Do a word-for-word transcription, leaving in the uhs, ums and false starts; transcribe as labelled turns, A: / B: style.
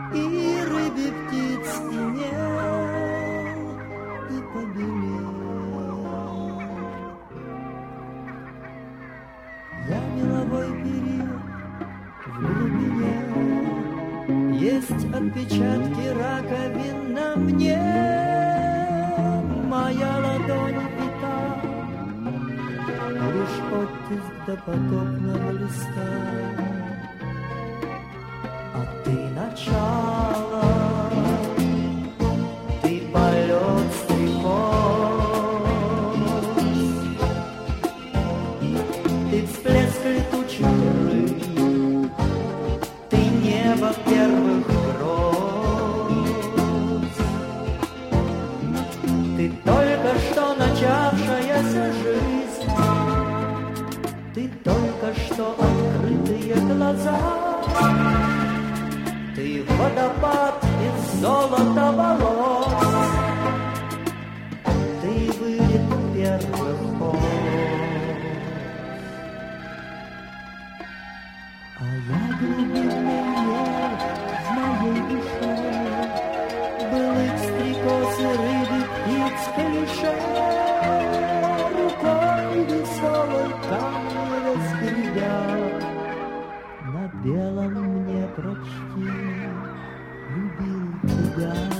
A: и рыбе, птиц, и мел, ты побелел. Я меловой период в глубине, есть отпечатки раковин на мне, моя ладонь пита, лишь оттиск допотопного листа. А ты начало, ты полет стрекоз, ты всплеск летучих рыб, ты небо первых гроз, ты только что начавшаяся жизнь, ты только что открытые глаза. Ты водопад из золота волос, ты вылет первых хоз. А я глубинный мир в моей душе, былых стрекоз и рыбы, птиц, клише, рукой веселой камни раскрывя, на белом мне прочти, любил тебя.